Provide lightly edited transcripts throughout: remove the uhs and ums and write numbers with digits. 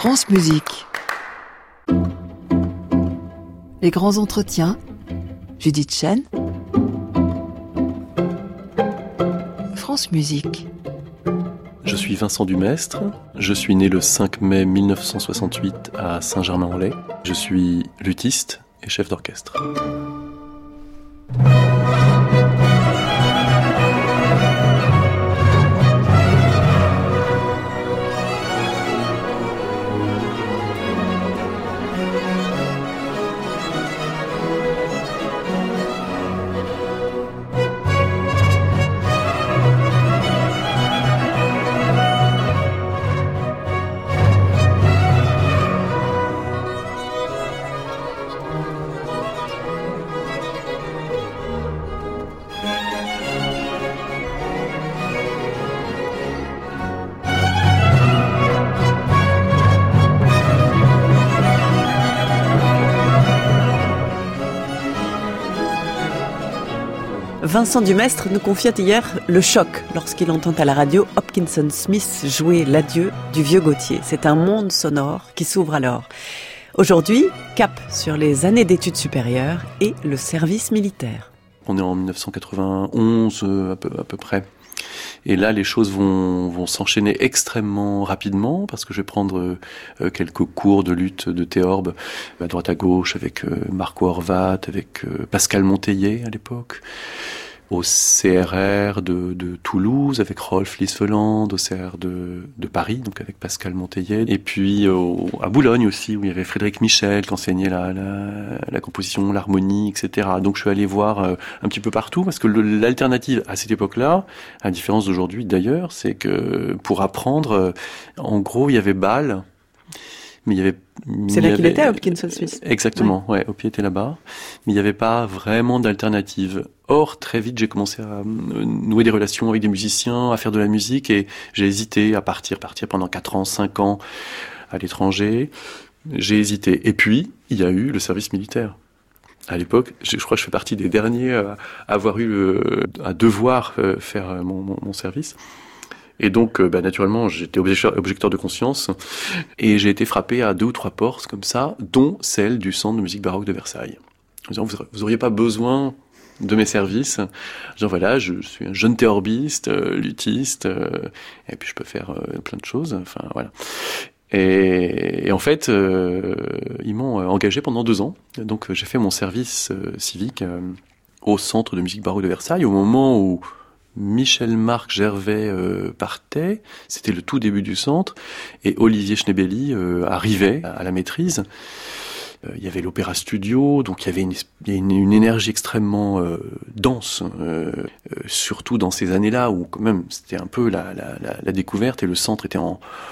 France Musique. Les grands entretiens. Judith Chen. France Musique. Je suis Vincent Dumestre, je suis né le 5 mai 1968 à Saint-Germain-en-Laye. Je suis luthiste et chef d'orchestre. Vincent Dumestre nous confiait hier le choc lorsqu'il entend à la radio Hopkinson Smith jouer l'adieu du vieux Gauthier. C'est un monde sonore qui s'ouvre alors. Aujourd'hui, cap sur les années d'études supérieures et le service militaire. On est en 1991 à peu près. Et là, les choses vont s'enchaîner extrêmement rapidement parce que je vais prendre quelques cours de lutte de théorbe à droite à gauche avec Marco Horvat, avec Pascal Monteillet à l'époque, au CRR de Toulouse avec Rolf Liesveland, au CRR de Paris, donc avec Pascal Monteillet, et puis à Boulogne aussi, où il y avait Frédéric Michel qui enseignait la composition, l'harmonie, etc. Donc je suis allé voir un petit peu partout, parce que l'alternative à cette époque-là, à la différence d'aujourd'hui d'ailleurs, c'est que pour apprendre, en gros, il y avait Bâle, mais il y avait... C'est là qu'il était, à Hopkinson Smith. Exactement, ouais, Hopi était là-bas. Mais il n'y avait pas vraiment d'alternative. Or, très vite, j'ai commencé à nouer des relations avec des musiciens, à faire de la musique, et j'ai hésité à partir pendant 4 ans, 5 ans à l'étranger. J'ai hésité. Et puis, il y a eu le service militaire. À l'époque, je crois que je fais partie des derniers à avoir eu à devoir faire mon service. Et donc, naturellement, j'étais objecteur de conscience et j'ai été frappé à 2 ou 3 portes comme ça, dont celle du Centre de musique baroque de Versailles. En disant, vous auriez pas besoin de mes services. Genre voilà, je suis un jeune théorbiste, luthiste, et puis je peux faire plein de choses. Enfin voilà. Et en fait, ils m'ont engagé pendant 2 ans. Donc j'ai fait mon service civique au Centre de musique baroque de Versailles au moment où Michel-Marc Gervais partait, c'était le tout début du centre, et Olivier Schnebeli arrivait à la maîtrise. Il y avait l'opéra studio, donc il y avait une énergie extrêmement dense, surtout dans ces années-là où quand même c'était un peu la découverte, et le centre était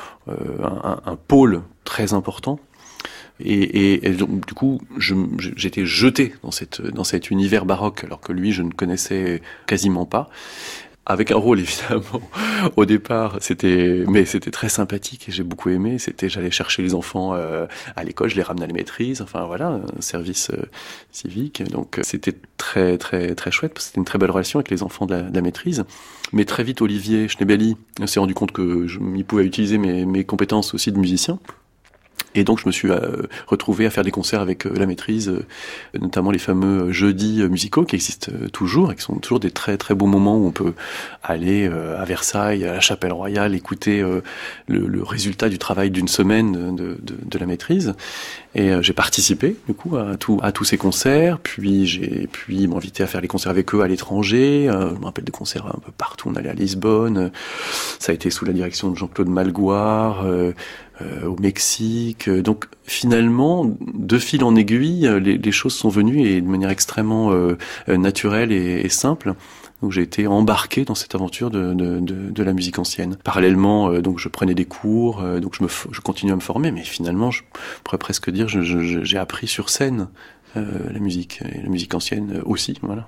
un pôle très important. Et donc, du coup, j'étais jeté dans cet univers baroque, alors que lui, je ne connaissais quasiment pas. Avec un rôle, évidemment, au départ, c'était très sympathique et j'ai beaucoup aimé. J'allais chercher les enfants à l'école, je les ramenais à la maîtrise. Enfin, voilà, un service civique. Donc, c'était très, très, très chouette parce que c'était une très belle relation avec les enfants de la maîtrise. Mais très vite, Olivier Schnebeli s'est rendu compte que il pouvait utiliser mes compétences aussi de musicien. Et donc je me suis retrouvé à faire des concerts avec la maîtrise, notamment les fameux jeudis musicaux qui existent toujours et qui sont toujours des très très beaux moments où on peut aller à Versailles, à la Chapelle Royale, écouter le résultat du travail d'une semaine de la maîtrise. Et j'ai participé du coup à tous ces concerts, puis ils m'ont invité à faire les concerts avec eux à l'étranger. Je me rappelle des concerts un peu partout, on allait à Lisbonne, ça a été sous la direction de Jean-Claude Malgoire, au Mexique. Donc finalement, de fil en aiguille, les choses sont venues et de manière extrêmement naturelle et simple. Donc j'ai été embarqué dans cette aventure de la musique ancienne. Parallèlement, donc je prenais des cours, donc je continuais à me former, mais finalement, je pourrais presque dire, j'ai appris sur scène la musique, et la musique ancienne aussi, voilà.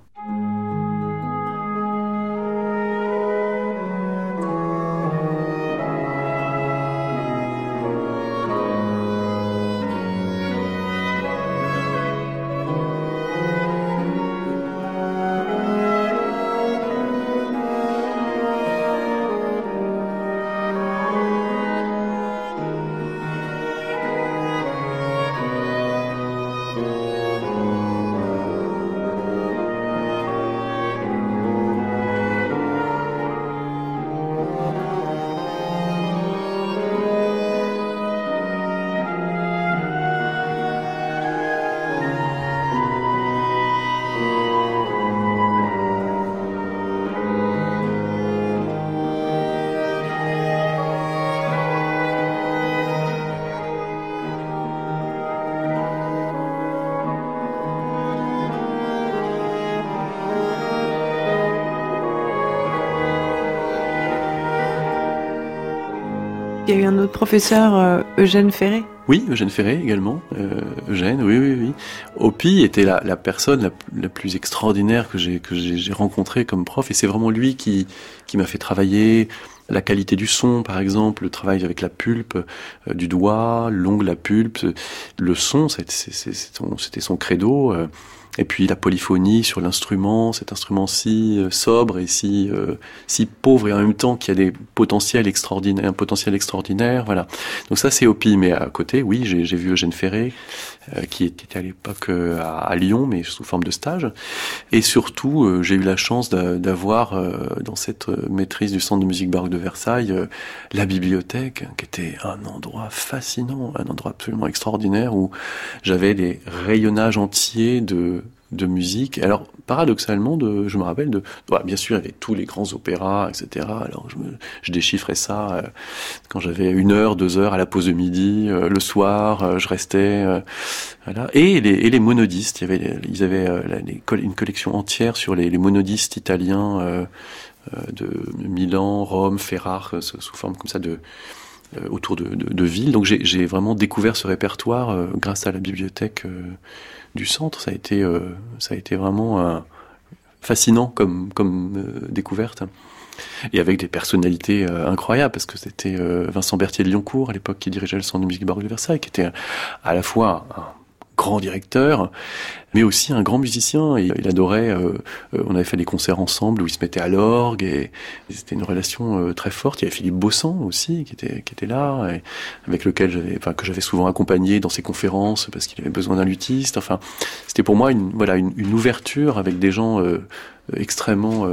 Il y a eu un autre professeur, Eugène Ferré. Oui, Eugène Ferré également. Eugène, oui. Opie était la personne la plus extraordinaire que j'ai rencontrée comme prof, et c'est vraiment lui qui m'a fait travailler la qualité du son, par exemple, le travail avec la pulpe du doigt, l'ongle, la pulpe, le son, c'était son credo. Et puis la polyphonie sur l'instrument, cet instrument si sobre et si pauvre, et en même temps qui a un potentiel extraordinaire, voilà. Donc ça c'est Opie, mais à côté, oui, j'ai vu Eugène Ferré, qui était à l'époque à Lyon, mais sous forme de stage. Et surtout, j'ai eu la chance d'avoir dans cette maîtrise du Centre de musique baroque de Versailles, la bibliothèque, qui était un endroit fascinant, un endroit absolument extraordinaire, où j'avais des rayonnages entiers de musique. Alors, paradoxalement, je me rappelle bien sûr, il y avait tous les grands opéras, etc. Alors, je déchiffrais ça quand j'avais 1 heure, 2 heures à la pause de midi, le soir, je restais, voilà. Et les monodistes, ils avaient une collection entière sur les monodistes italiens de Milan, Rome, Ferrare, sous forme comme ça autour de villes. Donc j'ai vraiment découvert ce répertoire grâce à la bibliothèque du centre. Ça a été vraiment fascinant comme découverte. Et avec des personnalités incroyables, parce que c'était Vincent Berthier de Lyoncourt à l'époque qui dirigeait le Centre de musique baroque de Versailles, qui était à la fois un grand directeur, mais aussi un grand musicien. Et il adorait, on avait fait des concerts ensemble où il se mettait à l'orgue, et c'était une relation très forte. Il y avait Philippe Baussan aussi qui était là, et avec lequel que j'avais souvent accompagné dans ses conférences parce qu'il avait besoin d'un luthiste. Enfin, c'était pour moi une ouverture avec des gens extrêmement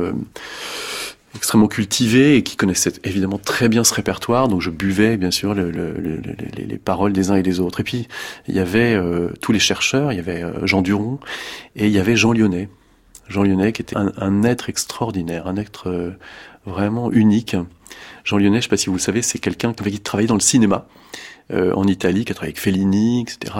cultivés et qui connaissaient évidemment très bien ce répertoire. Donc je buvais bien sûr les paroles des uns et des autres. Et puis il y avait tous les chercheurs. Il y avait Jean Duron et il y avait Jean Lyonnais. Jean Lyonnais qui était un être extraordinaire, un être vraiment unique. Jean Lyonnais, je ne sais pas si vous le savez, c'est quelqu'un qui travaillait dans le cinéma en Italie, qui a travaillé avec Fellini, etc.,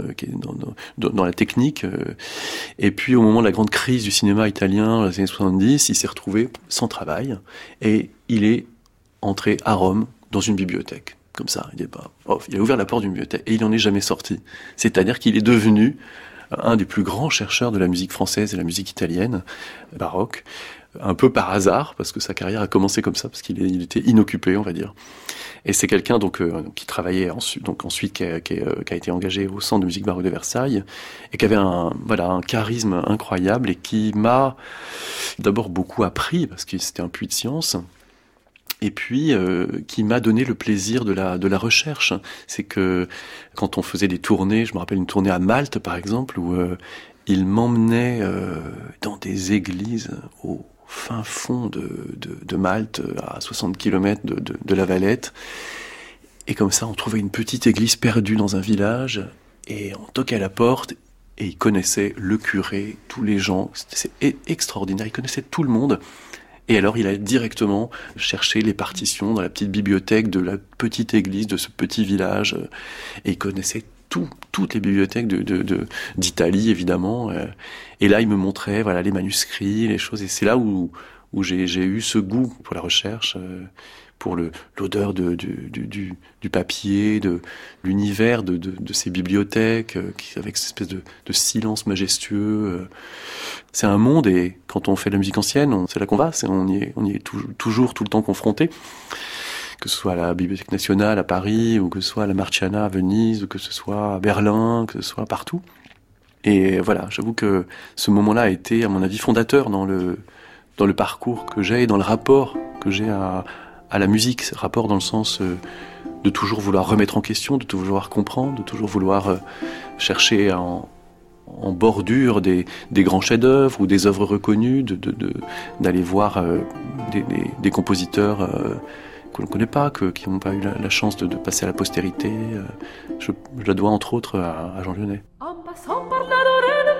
dans la technique. Et puis, au moment de la grande crise du cinéma italien, dans les années 70, il s'est retrouvé sans travail, et il est entré à Rome dans une bibliothèque. Comme ça, il a ouvert la porte d'une bibliothèque, et il n'en est jamais sorti. C'est-à-dire qu'il est devenu un des plus grands chercheurs de la musique française et de la musique italienne, baroque, un peu par hasard, parce que sa carrière a commencé comme ça, parce qu'il était inoccupé, on va dire. Et c'est quelqu'un qui travaillait ensuite qui a été engagé au Centre de musique baroque de Versailles, et qui avait un charisme incroyable, et qui m'a d'abord beaucoup appris, parce que c'était un puits de science, et puis qui m'a donné le plaisir de la recherche. C'est que quand on faisait des tournées, je me rappelle une tournée à Malte par exemple, où il m'emmenait dans des églises au fin fond de Malte, à 60 km de La Valette. Et comme ça, on trouvait une petite église perdue dans un village, et on toquait à la porte, et il connaissait le curé, tous les gens. C'est extraordinaire, il connaissait tout le monde. Et alors, il allait directement chercher les partitions dans la petite bibliothèque de la petite église de ce petit village. Et il connaissait toutes les bibliothèques d'Italie, évidemment. Et là, il me montrait les manuscrits, les choses. Et c'est là où j'ai eu ce goût pour la recherche, pour l'odeur du papier, de l'univers de ces bibliothèques, avec cette espèce de silence majestueux. C'est un monde, et quand on fait de la musique ancienne, c'est là qu'on va, on y est toujours tout le temps confronté. Que ce soit à la Bibliothèque nationale à Paris, ou que ce soit à la Marciana à Venise, ou que ce soit à Berlin, que ce soit partout. Et voilà, j'avoue que ce moment-là a été, à mon avis, fondateur dans le parcours que j'ai, et dans le rapport que j'ai à la musique. Ce rapport dans le sens de toujours vouloir remettre en question, de toujours vouloir comprendre, de toujours vouloir chercher en bordure des grands chefs-d'œuvre ou des œuvres reconnues, d'aller voir des compositeurs que l'on ne connaît pas, qui n'ont pas eu la chance de passer à la postérité. Je la dois entre autres à Jean Lyonnais. En passant par la Lorraine,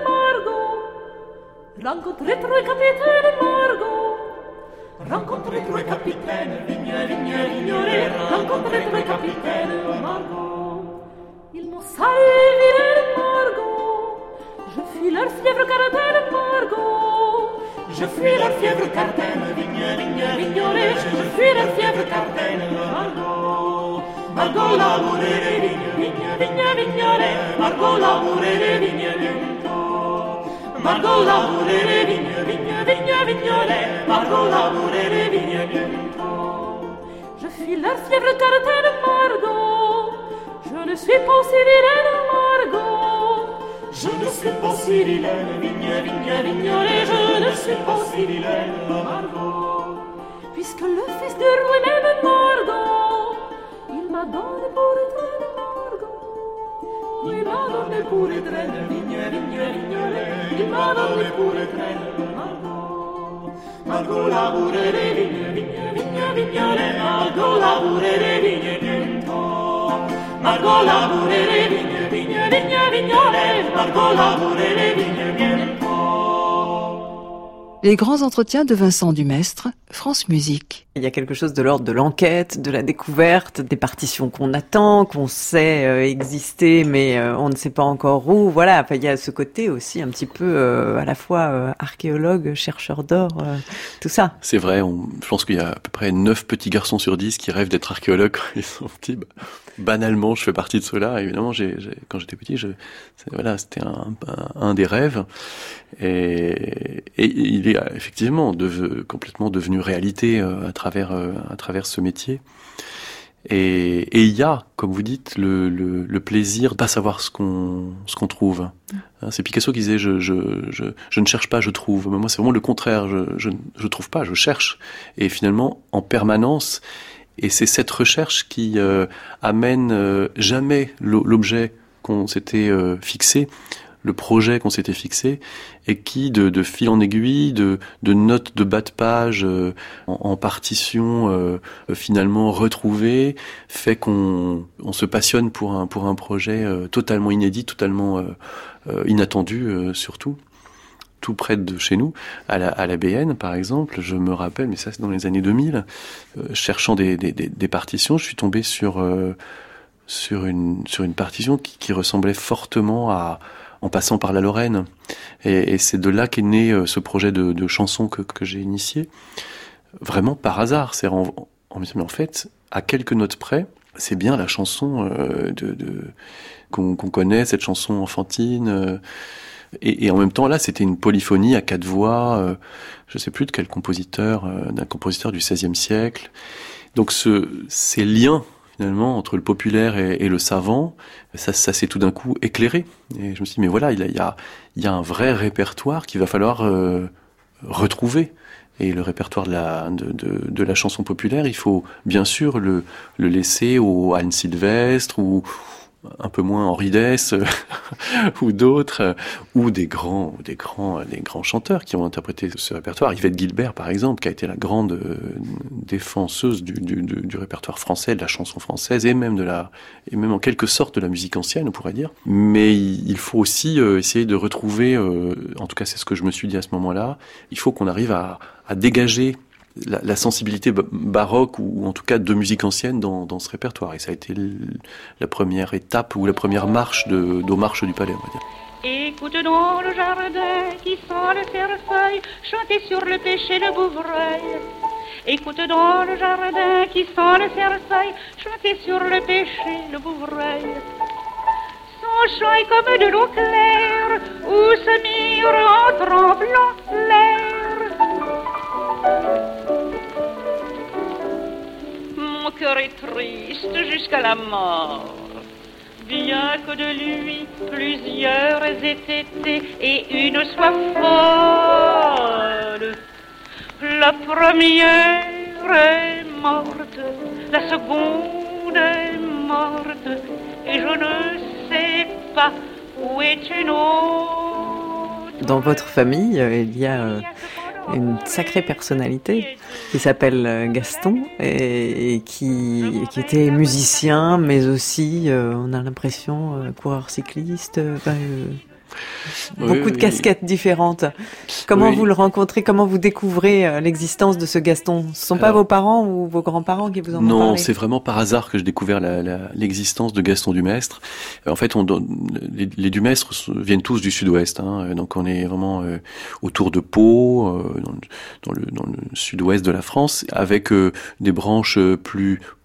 Margot rencontrait trois capitaines, Margot rencontrait trois capitaines, vignolet, rencontrait trois capitaines, Margot. Ils m'ont salué, vilaine Margot, je fuis leur fièvre cardaine, Margot. Je fuis la fièvre cardaine, vignolet, je fuis la fièvre cardaine, Margot. Margot labourer les vignes, vignes, vignes, vignole, Margot labourer les vignes bientôt. Margot labourer les vignes, vignes, vignes, vignole, Margot labourer les vignes bientôt. Je file la fièvre cartaine, Margot, je ne suis pas aussi vilaine, Margot. Je ne suis pas si vilaine, vigne, vigne, vignole, je ne suis pas si vilaine, Margot. Puisque le fils du roi m'aime, Margot, il m'a donné pour étreinte, Margot. Il m'a donné pour étreinte, vigne, vigne, vignole, il m'a donné pour étreinte, Margot. Margot labourer les vignes, vigne, vigne, vignole, Margot labourer les vignes bientôt. Margot labourer les vignes, vigne, vigne, vignole, Margot labourer les vignes bientôt. Les grands entretiens de Vincent Dumestre, France Musique. Il y a quelque chose de l'ordre de l'enquête, de la découverte, des partitions qu'on attend, qu'on sait exister, mais on ne sait pas encore où. Voilà, enfin, il y a ce côté aussi un petit peu à la fois archéologue, chercheur d'or, tout ça. C'est vrai, je pense qu'il y a à peu près 9 petits garçons sur 10 qui rêvent d'être archéologues quand ils sont petits. Banalement, je fais partie de ceux-là. Évidemment, quand j'étais petit, c'était un des rêves. Et il est effectivement complètement devenu réalité à travers ce métier. Et il y a, comme vous dites, le plaisir de pas savoir ce qu'on trouve. C'est Picasso qui disait je ne cherche pas, je trouve. Mais moi, c'est vraiment le contraire. Je trouve pas, je cherche. Et finalement, en permanence. Et c'est cette recherche qui amène jamais l'objet qu'on s'était fixé, le projet qu'on s'était fixé, et qui, de fil en aiguille, de notes de bas de page en partition finalement retrouvées, fait qu'on se passionne pour un projet totalement inédit, totalement inattendu surtout. Tout près de chez nous, à la BN par exemple, je me rappelle, mais ça c'est dans les années 2000, cherchant des partitions, je suis tombé sur une partition qui ressemblait fortement en passant par la Lorraine. Et c'est de là qu'est né ce projet de chanson que j'ai initié, vraiment par hasard. C'est en fait, à quelques notes près, c'est bien la chanson qu'on connaît, cette chanson enfantine. Et en même temps, là, c'était une polyphonie à 4 voix, je sais plus de quel compositeur, d'un compositeur du XVIe siècle. Donc ces liens, finalement, entre le populaire et le savant, ça s'est tout d'un coup éclairé. Et je me suis dit, mais voilà, il y a un vrai répertoire qu'il va falloir retrouver. Et le répertoire de la chanson populaire, il faut bien sûr le laisser au Anne Sylvestre ou un peu moins Henri Dess ou d'autres, ou des grands chanteurs qui ont interprété ce répertoire. Yvette Guilbert, par exemple, qui a été la grande défenseuse du répertoire français, de la chanson française, et même en quelque sorte de la musique ancienne, on pourrait dire. Mais il faut aussi essayer de retrouver, en tout cas c'est ce que je me suis dit à ce moment-là, il faut qu'on arrive à dégager la sensibilité baroque ou en tout cas de musique ancienne dans ce répertoire. Et ça a été la première étape ou la première marche aux marches du Palais, on va dire. Écoute dans le jardin qui sent le cerfeuil chanter sur le pêcher le bouvreuil. Écoute dans le jardin qui sent le cerfeuil chanter sur le pêcher le bouvreuil. Son chant est comme de l'eau claire où se mire en tremblant l'air. Mon cœur est triste jusqu'à la mort, bien que de lui plusieurs aient été et une soit folle. La première est morte, la seconde est morte, et je ne sais pas où est une autre. Dans votre famille, il y a une sacrée personnalité qui s'appelle Gaston et qui était musicien, mais aussi, on a l'impression, coureur cycliste, beaucoup de casquettes différentes. Comment vous le rencontrez, comment vous découvrez l'existence de ce Gaston? Ce ne sont pas vos parents ou vos grands-parents qui vous en ont parlé? Non, c'est vraiment par hasard que j'ai découvert l'existence de Gaston Dumestre. En fait, les Dumestres viennent tous du sud-ouest, donc on est vraiment autour de Pau, dans le sud-ouest de la France, avec des branches plus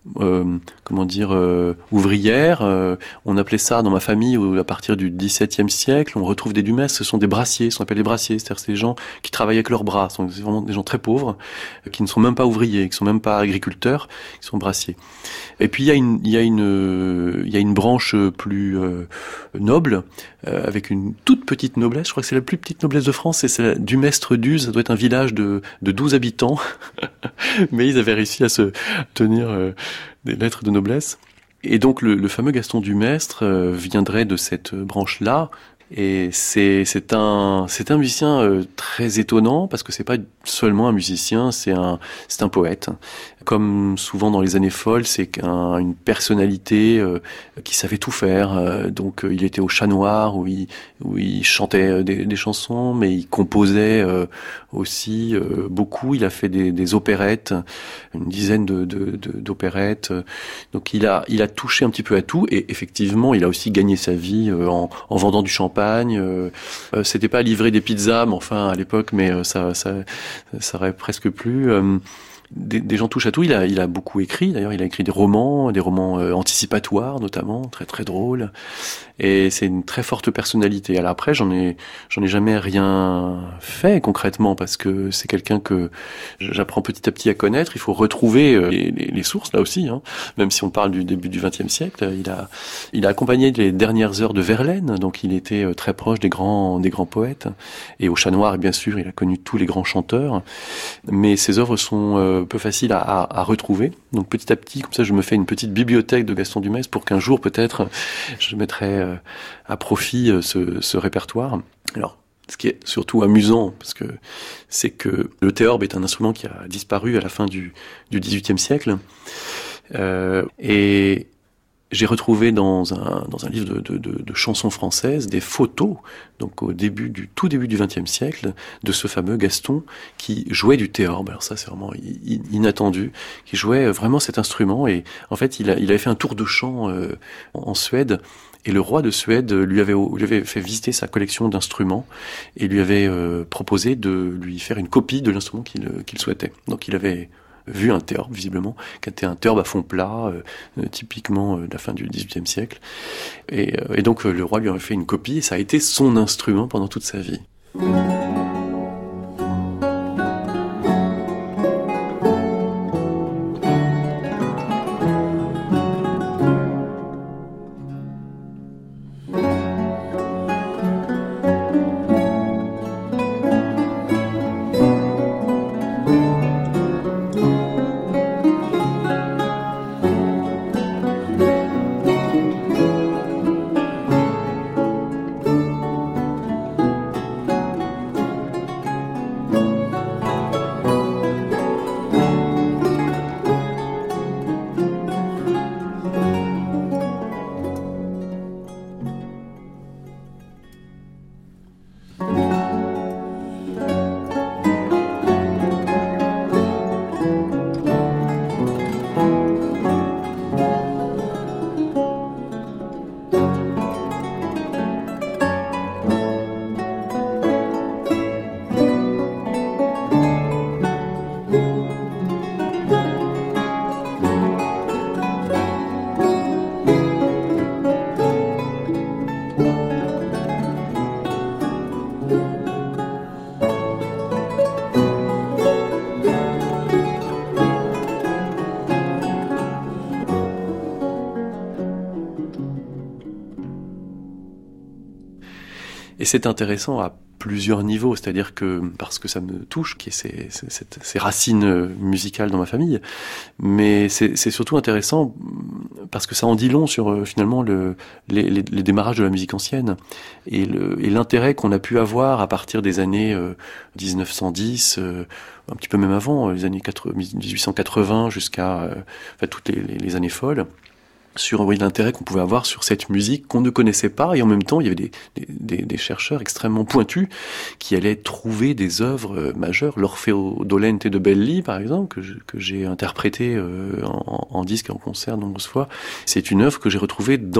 ouvrière. On appelait ça dans ma famille à partir du XVIIe siècle. On retrouve des Dumestres, ce sont des brassiers, ce qu'on appelle les brassiers, c'est-à-dire c'est des gens qui travaillent avec leurs bras. C'est vraiment des gens très pauvres, qui ne sont même pas ouvriers, qui sont même pas agriculteurs, qui sont brassiers. Et puis il y a une branche plus noble, avec une toute petite noblesse. Je crois que c'est la plus petite noblesse de France, c'est la Dumestre-d'Uz. Ça doit être un village de 12 habitants, mais ils avaient réussi à se tenir des lettres de noblesse. Et donc le fameux Gaston Dumestre viendrait de cette branche-là. Et c'est un musicien très étonnant, parce que c'est pas seulement un musicien, c'est un poète. Comme souvent dans les années folles, c'est une personnalité qui savait tout faire. Donc il était au Chat Noir où il chantait des chansons, mais il composait aussi beaucoup. Il a fait des opérettes, une dizaine d'opérettes. Donc il a touché un petit peu à tout, et effectivement il a aussi gagné sa vie en vendant du champagne. C'était pas livrer des pizzas, mais enfin à l'époque, mais ça aurait presque plu. Des gens touchent à tout. Il a beaucoup écrit. D'ailleurs, il a écrit des romans anticipatoires, notamment, très très drôles. Et c'est une très forte personnalité. Alors après, j'en ai jamais rien fait concrètement, parce que c'est quelqu'un que j'apprends petit à petit à connaître. Il faut retrouver les sources là aussi, hein. Même si on parle du début du XXe siècle, il a accompagné les dernières heures de Verlaine, donc il était très proche des grands poètes. Et au Chat Noir, bien sûr, il a connu tous les grands chanteurs. Mais ses œuvres sont peu faciles à retrouver. Donc petit à petit, comme ça, je me fais une petite bibliothèque de Gaston Dumestre pour qu'un jour peut-être je mettrai à profit ce répertoire. Alors, ce qui est surtout amusant, c'est que le théorbe est un instrument qui a disparu à la fin du XVIIIe siècle, et j'ai retrouvé dans un livre de chansons françaises des photos, donc tout début du XXe siècle, de ce fameux Gaston qui jouait du théorbe. Alors ça, c'est vraiment inattendu, qui jouait vraiment cet instrument. Et en fait, il avait fait un tour de chant en Suède. Et le roi de Suède lui avait fait visiter sa collection d'instruments et lui avait proposé de lui faire une copie de l'instrument qu'il souhaitait. Donc il avait vu un théorbe, visiblement, qui était un théorbe à fond plat, typiquement de la fin du XVIIIe siècle. Et donc le roi lui avait fait une copie, et ça a été son instrument pendant toute sa vie. Et c'est intéressant à plusieurs niveaux, c'est-à-dire que, parce que ça me touche, qu'il y ait ces racines musicales dans ma famille, mais c'est surtout intéressant parce que ça en dit long sur finalement les démarrages de la musique ancienne et l'intérêt qu'on a pu avoir à partir des années 1910, un petit peu même avant, les années 1880 jusqu'à toutes les années folles, sur l'intérêt qu'on pouvait avoir sur cette musique qu'on ne connaissait pas, et en même temps il y avait des chercheurs extrêmement pointus qui allaient trouver des œuvres majeures. L'Orfeo Dolente de Belli, par exemple, que j'ai interprété en disque et en concert de nombreuses fois, c'est une œuvre que j'ai retrouvée dans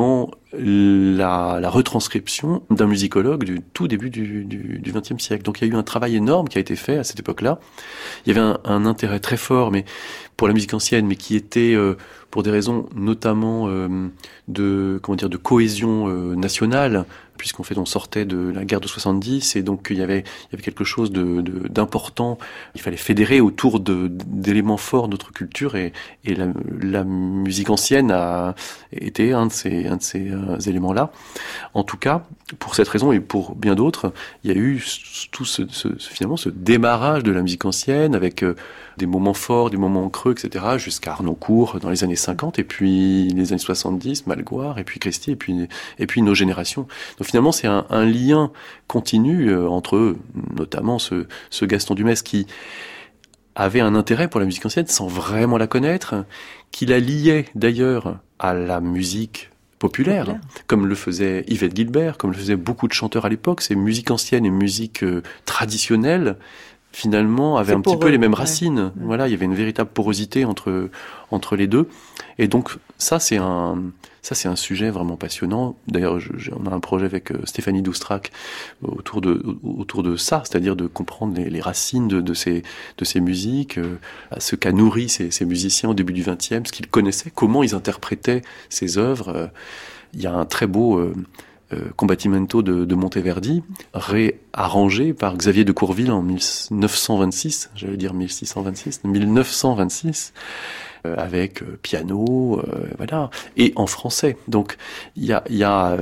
la retranscription d'un musicologue du tout début du XXe siècle. Donc il y a eu un travail énorme qui a été fait à cette époque-là. Il y avait un intérêt très fort, mais pour la musique ancienne, mais qui était pour des raisons notamment de cohésion nationale, on sortait de la guerre de 70, et donc il y avait quelque chose d'important. Il fallait fédérer autour d'éléments forts de notre culture, et la musique ancienne a été un de ces éléments-là. En tout cas, pour cette raison et pour bien d'autres, il y a eu tout finalement ce démarrage de la musique ancienne avec des moments forts, des moments creux, etc., jusqu'à Harnoncourt dans les années 50, et puis les années 70, Malgoire, et puis Christy, et puis nos générations. Donc finalement, c'est un lien continu entre eux, notamment ce Gaston Dumez qui avait un intérêt pour la musique ancienne sans vraiment la connaître, qui la liait d'ailleurs à la musique populaire, comme le faisait Yvette Guilbert, comme le faisaient beaucoup de chanteurs à l'époque. Ces musiques anciennes et musiques traditionnelles, finalement, avaient un petit peu les mêmes racines. Voilà, il y avait une véritable porosité entre les deux. Et donc, ça, c'est un sujet vraiment passionnant. D'ailleurs, on a un projet avec Stéphanie Doustrac autour de ça, c'est-à-dire de comprendre les racines de ces musiques, ce qu'a nourri ces musiciens au début du XXe, ce qu'ils connaissaient, comment ils interprétaient ces œuvres. Il y a un très beau Combattimento de Monteverdi, réarrangé par Xavier de Courville en 1926, j'allais dire 1626, 1926, avec piano, voilà, et en français. Donc il y a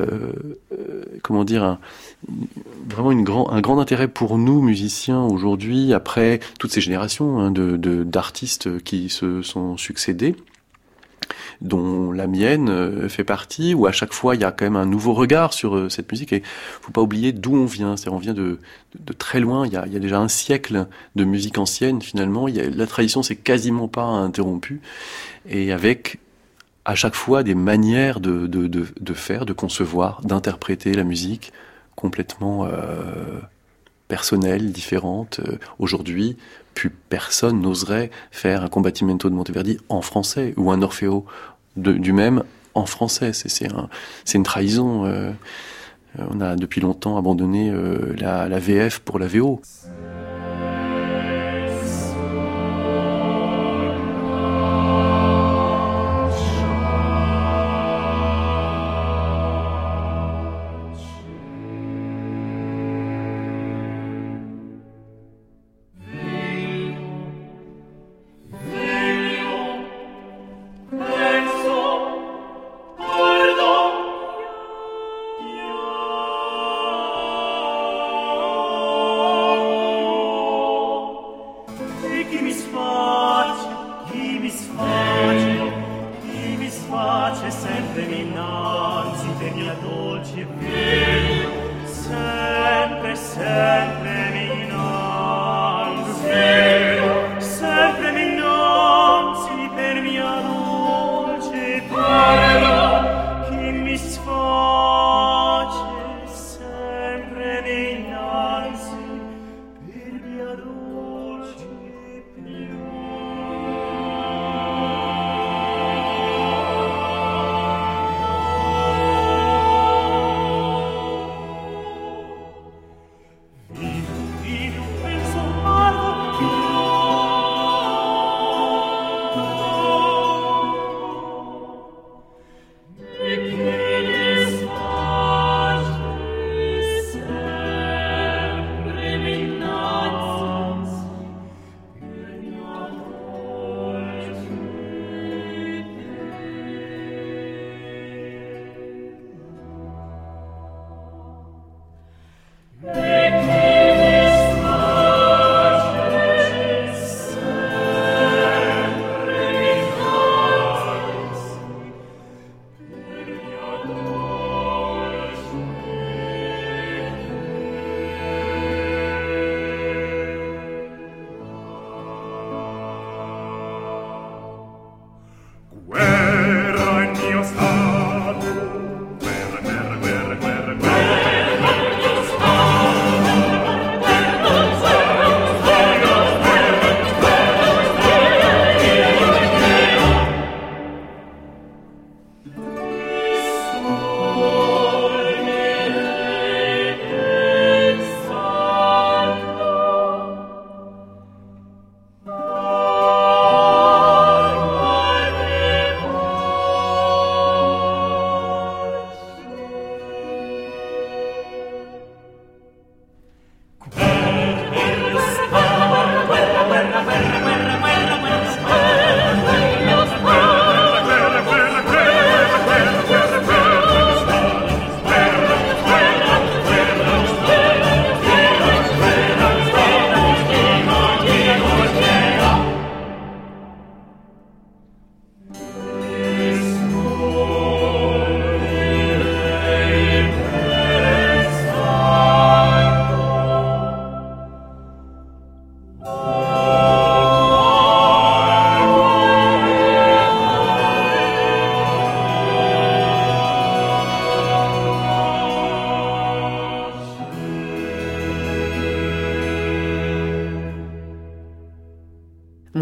vraiment un grand intérêt pour nous musiciens aujourd'hui, après toutes ces générations d'artistes qui se sont succédés, dont la mienne fait partie, où à chaque fois il y a quand même un nouveau regard sur cette musique, et faut pas oublier d'où on vient. C'est-à-dire, on vient de très loin. Il y a déjà un siècle de musique ancienne finalement. La tradition s'est quasiment pas interrompue, et avec à chaque fois des manières de faire, de concevoir, d'interpréter la musique complètement personnelles, différentes. Aujourd'hui, plus personne n'oserait faire un Combattimento de Monteverdi en français, ou un Orfeo du même en français. C'est une trahison. On a depuis longtemps abandonné la VF pour la VO.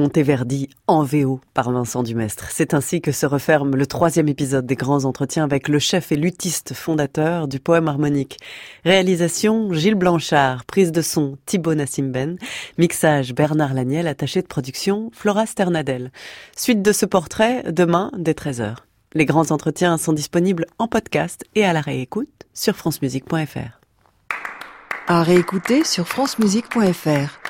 Monteverdi en VO par Vincent Dumestre. C'est ainsi que se referme le 3e épisode des Grands Entretiens avec le chef et luthiste fondateur du Poème harmonique. Réalisation Gilles Blanchard, prise de son Thibaut Nassimben, mixage Bernard Laniel, attaché de production Flora Sternadel. Suite de ce portrait, demain dès 13h. Les Grands Entretiens sont disponibles en podcast et à la réécoute sur francemusique.fr. À réécouter sur francemusique.fr.